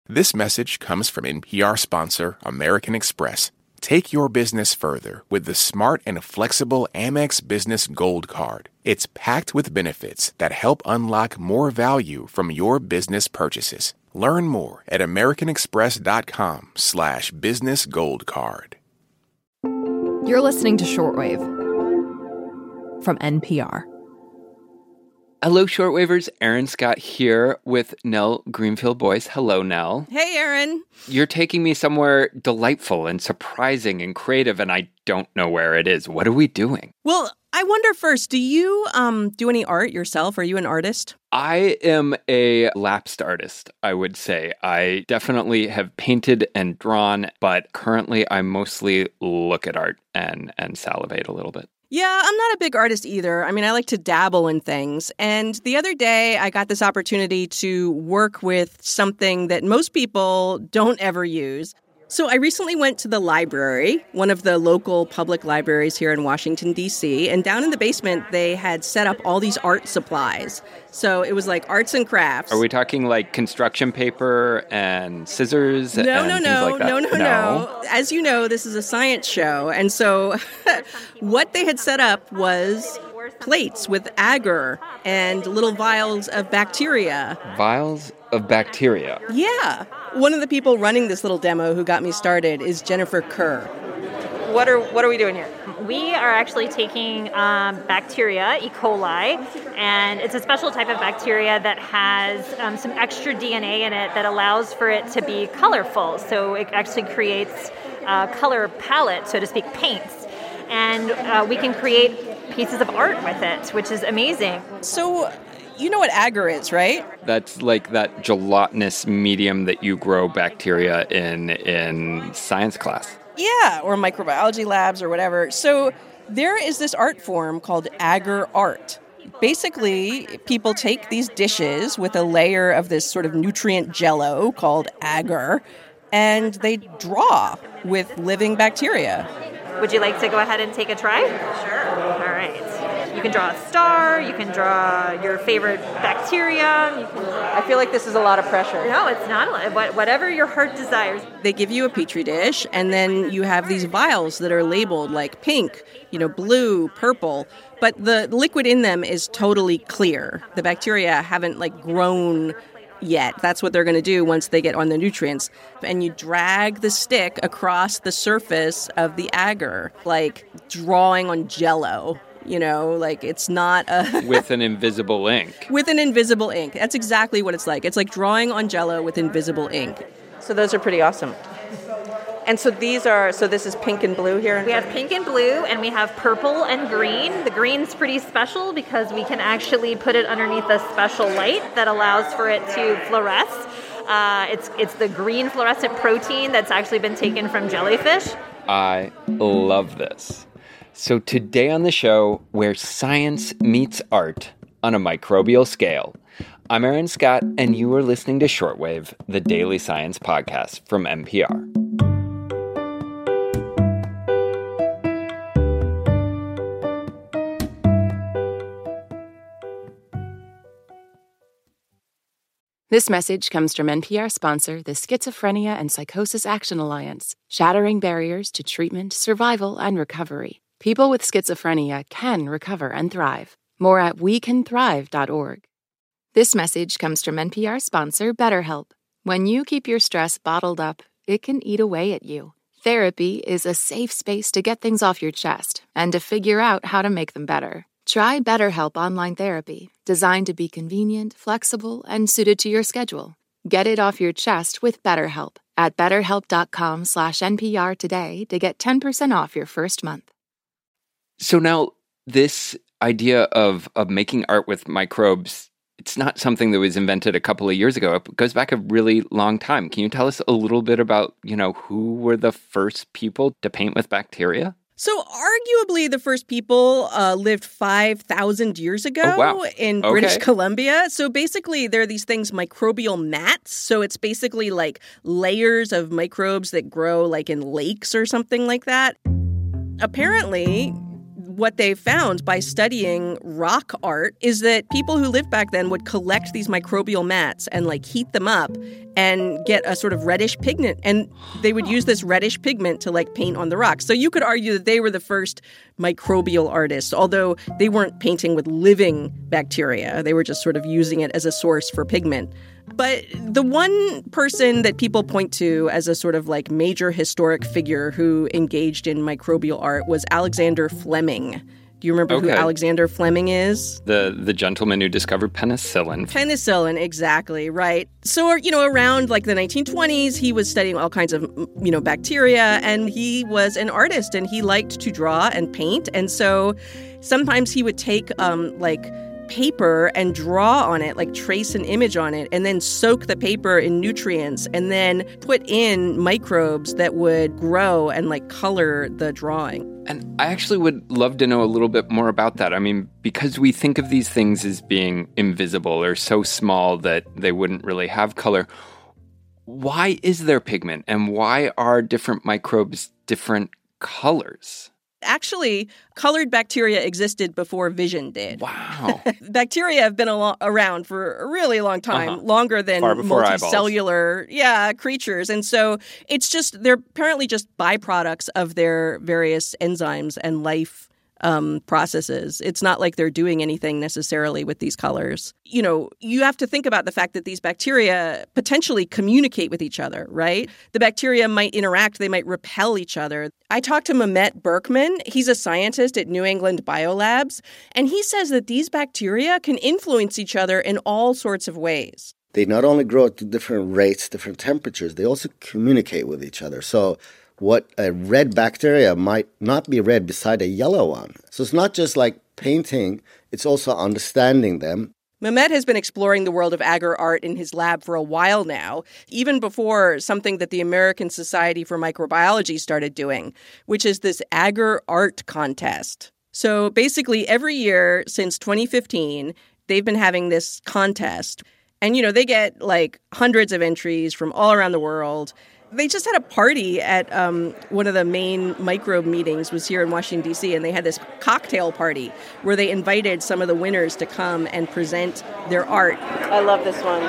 This message comes from NPR sponsor American Express. Take your business further with the smart and flexible Amex Business Gold Card. It's packed with benefits that help unlock more value from your business purchases. Learn more at americanexpress.com/businessgoldcard. You're listening to Shortwave from NPR. Hello, Shortwavers. Aaron Scott here with Nell Greenfield-Boyce. Hello, Nell. Hey, Aaron. You're taking me somewhere delightful and surprising and creative, and I don't know where it is. What are we doing? Well, I wonder first, do you do any art yourself? Are you an artist? I am a lapsed artist, I would say. I definitely have painted and drawn, but currently I mostly look at art and salivate a little bit. Yeah, I'm not a big artist either. I mean, I like to dabble in things. And the other day, I got this opportunity to work with something that most people don't ever use. So I recently went to the library, one of the local public libraries here in Washington, D.C., and down in the basement, they had set up all these art supplies. So it was like arts and crafts. Are we talking like construction paper and scissors No. things like that? No. As you know, this is a science show. And so what they had set up was plates with agar and little vials of bacteria. Vials of bacteria? Yeah. One of the people running this little demo who got me started is Jennifer Kerr. What are we doing here? We are actually taking bacteria, E. coli, and it's a special type of bacteria that has some extra DNA in it that allows for it to be colorful. So it actually creates a color palette, so to speak, paints. And we can create pieces of art with it, which is amazing. So you know what agar is, right? That's like that gelatinous medium that you grow bacteria in science class. Yeah, or microbiology labs or whatever. So there is this art form called agar art. Basically, people take these dishes with a layer of this sort of nutrient jello called agar, and they draw with living bacteria. Would you like to go ahead and take a try? Sure. All right. You can draw a star, you can draw your favorite bacteria. I feel like this is a lot of pressure. No, it's not. Whatever your heart desires. They give you a petri dish, and then you have these vials that are labeled like pink, blue, purple, but the liquid in them is totally clear. The bacteria haven't grown yet. That's what they're going to do once they get on the nutrients. And you drag the stick across the surface of the agar, like drawing on Jell-O. It's not a... With an invisible ink. With an invisible ink. That's exactly what it's like. It's like drawing on Jell-O with invisible ink. So those are pretty awesome. And so this is pink and blue here? We have pink and blue, and we have purple and green. The green's pretty special because we can actually put it underneath a special light that allows for it to fluoresce. It's the green fluorescent protein that's actually been taken from jellyfish. I love this. So today on the show, where science meets art on a microbial scale. I'm Aaron Scott, and you are listening to Shortwave, the daily science podcast from NPR. This message comes from NPR sponsor, the Schizophrenia and Psychosis Action Alliance, shattering barriers to treatment, survival, and recovery. People with schizophrenia can recover and thrive. More at wecanthrive.org. This message comes from NPR sponsor, BetterHelp. When you keep your stress bottled up, it can eat away at you. Therapy is a safe space to get things off your chest and to figure out how to make them better. Try BetterHelp Online Therapy, designed to be convenient, flexible, and suited to your schedule. Get it off your chest with BetterHelp at betterhelp.com/NPR today to get 10% off your first month. So now this idea of making art with microbes, it's not something that was invented a couple of years ago. It goes back a really long time. Can you tell us a little bit about, who were the first people to paint with bacteria? So arguably the first people lived 5,000 years ago in British Columbia. So basically there are these things, microbial mats. So it's basically like layers of microbes that grow like in lakes or something like that. Apparently, what they found by studying rock art is that people who lived back then would collect these microbial mats and like heat them up and get a sort of reddish pigment. And they would use this reddish pigment to like paint on the rocks. So you could argue that they were the first microbial artists, although they weren't painting with living bacteria. They were just sort of using it as a source for pigment. But the one person that people point to as a sort of like major historic figure who engaged in microbial art was Alexander Fleming. Do you remember who Alexander Fleming is? The gentleman who discovered penicillin. Penicillin, exactly, right. So, around like the 1920s, he was studying all kinds of, bacteria, and he was an artist, and he liked to draw and paint. And so sometimes he would take paper and draw on it, like trace an image on it, and then soak the paper in nutrients and then put in microbes that would grow and like color the drawing. And I actually would love to know a little bit more about that. I mean, because we think of these things as being invisible or so small that they wouldn't really have color. Why is there pigment, and why are different microbes different colors? Actually, colored bacteria existed before vision did. Wow. Bacteria have been around for a really long time, longer than multicellular creatures. And so they're apparently just byproducts of their various enzymes and life processes. It's not like they're doing anything necessarily with these colors. You have to think about the fact that these bacteria potentially communicate with each other, right? The bacteria might interact, they might repel each other. I talked to Mehmet Berkman. He's a scientist at New England Biolabs, and he says that these bacteria can influence each other in all sorts of ways. They not only grow at different rates, different temperatures, they also communicate with each other. So what a red bacteria might not be red beside a yellow one. So it's not just like painting, it's also understanding them. Mehmet has been exploring the world of agar art in his lab for a while now, even before something that the American Society for Microbiology started doing, which is this agar art contest. So basically every year since 2015, they've been having this contest. And, they get like hundreds of entries from all around the world. They just had a party at one of the main microbe meetings was here in Washington, D.C., and they had this cocktail party where they invited some of the winners to come and present their art. I love this one.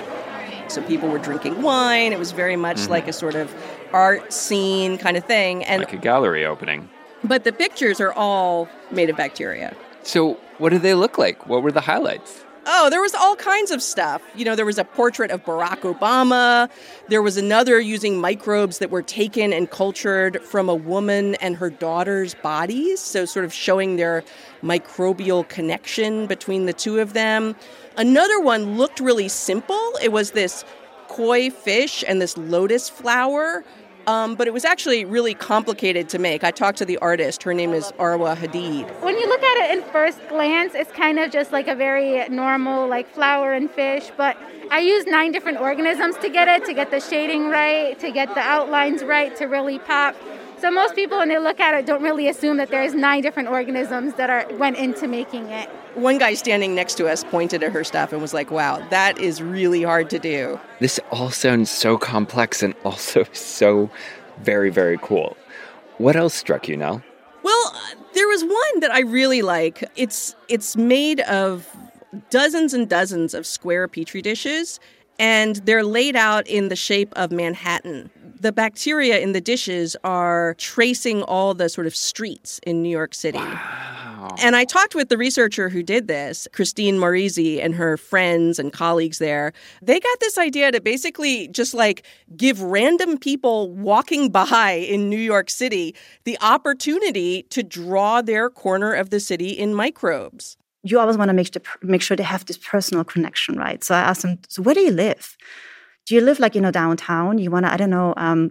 So people were drinking wine. It was very much like a sort of art scene kind of thing. And like a gallery opening. But the pictures are all made of bacteria. So what do they look like? What were the highlights? Oh, there was all kinds of stuff. There was a portrait of Barack Obama. There was another using microbes that were taken and cultured from a woman and her daughter's bodies, so sort of showing their microbial connection between the two of them. Another one looked really simple. It was this koi fish and this lotus flower. But it was actually really complicated to make. I talked to the artist. Her name is Arwa Hadid. When you look at it in first glance, it's kind of just like a very normal like flower and fish. But I used 9 different organisms to get the shading right, to get the outlines right, to really pop. So most people, when they look at it, don't really assume that there's 9 different organisms that went into making it. One guy standing next to us pointed at her stuff and was like, wow, that is really hard to do. This all sounds so complex and also so very, very cool. What else struck you, Nell? Well, there was one that I really like. It's made of dozens and dozens of square Petri dishes, and they're laid out in the shape of Manhattan. The bacteria in the dishes are tracing all the sort of streets in New York City. Wow. And I talked with the researcher who did this, Christine Maurizi, and her friends and colleagues there. They got this idea to basically just like give random people walking by in New York City the opportunity to draw their corner of the city in microbes. You always want to make sure they have this personal connection, right? So I asked them, so where do you live? Do you live downtown? You want to,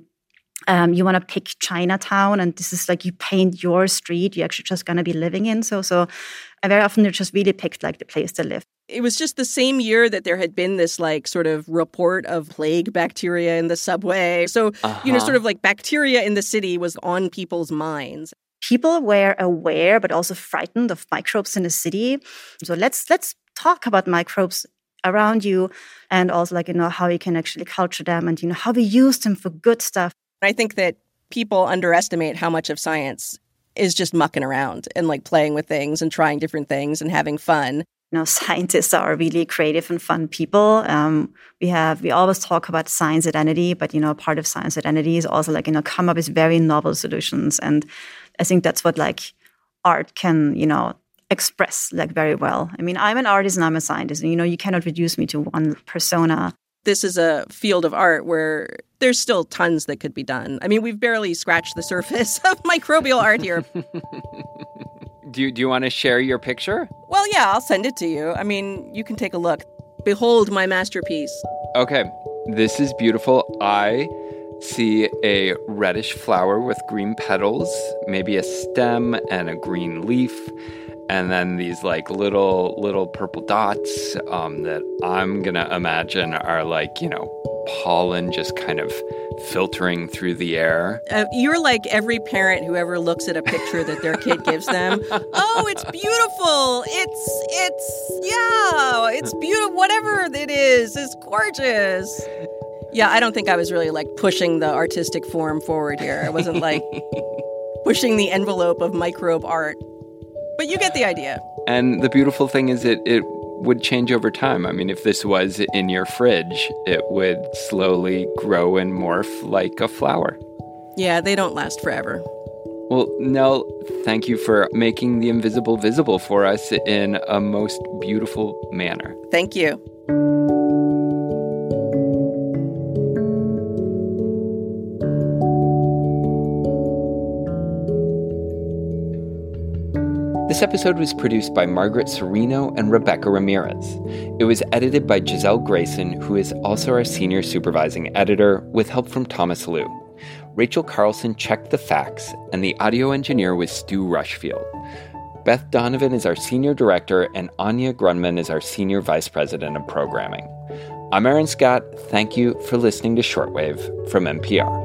you want to pick Chinatown, and this is like you paint your street you're actually just going to be living in. So very often they just really picked like the place to live. It was just the same year that there had been this like sort of report of plague bacteria in the subway. So, sort of like bacteria in the city was on people's minds. People were aware but also frightened of microbes in the city. So let's talk about microbes around you, and also how you can actually culture them, and how we use them for good stuff. I think that people underestimate how much of science is just mucking around and like playing with things and trying different things and having fun. Scientists are really creative and fun people. We always talk about science identity, but, part of science identity is also like, come up with very novel solutions. And I think that's what like art can, express like very well. I mean, I'm an artist and I'm a scientist. And, you cannot reduce me to one persona. This is a field of art where there's still tons that could be done. I mean, we've barely scratched the surface of microbial art here. Do you want to share your picture? Well, yeah, I'll send it to you. I mean, you can take a look. Behold my masterpiece. Okay, this is beautiful. I see a reddish flower with green petals, maybe a stem and a green leaf, and then these like little purple dots that I'm going to imagine are like, pollen just kind of filtering through the air. You're like every parent who ever looks at a picture that their kid gives them. Oh, it's beautiful. It's beautiful. Whatever it is, it's gorgeous. Yeah, I don't think I was really like pushing the artistic form forward here. I wasn't like pushing the envelope of microbe art. But you get the idea. And the beautiful thing is it would change over time. I mean, if this was in your fridge, it would slowly grow and morph like a flower. Yeah, they don't last forever. Well, Nell, thank you for making the invisible visible for us in a most beautiful manner. Thank you. This episode was produced by Margaret Serino and Rebecca Ramirez. It was edited by Giselle Grayson, who is also our senior supervising editor, with help from Thomas Liu. Rachel Carlson checked the facts, and the audio engineer was Stu Rushfield. Beth Donovan is our senior director, and Anya Grunman is our senior vice president of programming. I'm Aaron Scott. Thank you for listening to Shortwave from NPR.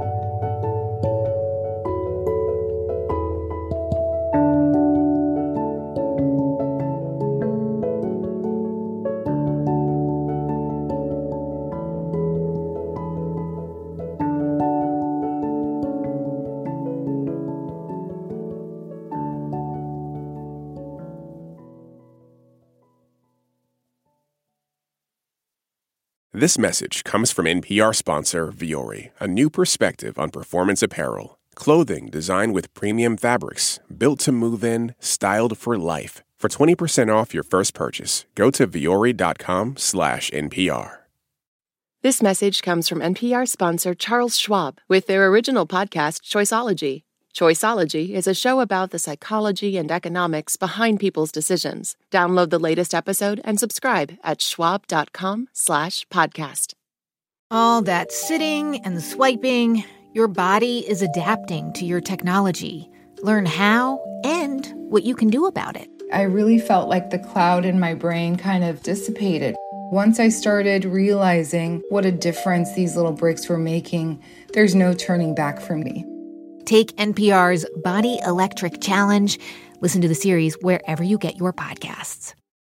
This message comes from NPR sponsor Vuori, a new perspective on performance apparel. Clothing designed with premium fabrics, built to move in, styled for life. For 20% off your first purchase, go to vuori.com/NPR. This message comes from NPR sponsor Charles Schwab with their original podcast, Choiceology. Choiceology is a show about the psychology and economics behind people's decisions. Download the latest episode and subscribe at schwab.com/podcast. All that sitting and swiping, your body is adapting to your technology. Learn how and what you can do about it. I really felt like the cloud in my brain kind of dissipated. Once I started realizing what a difference these little breaks were making, there's no turning back for me. Take NPR's Body Electric Challenge. Listen to the series wherever you get your podcasts.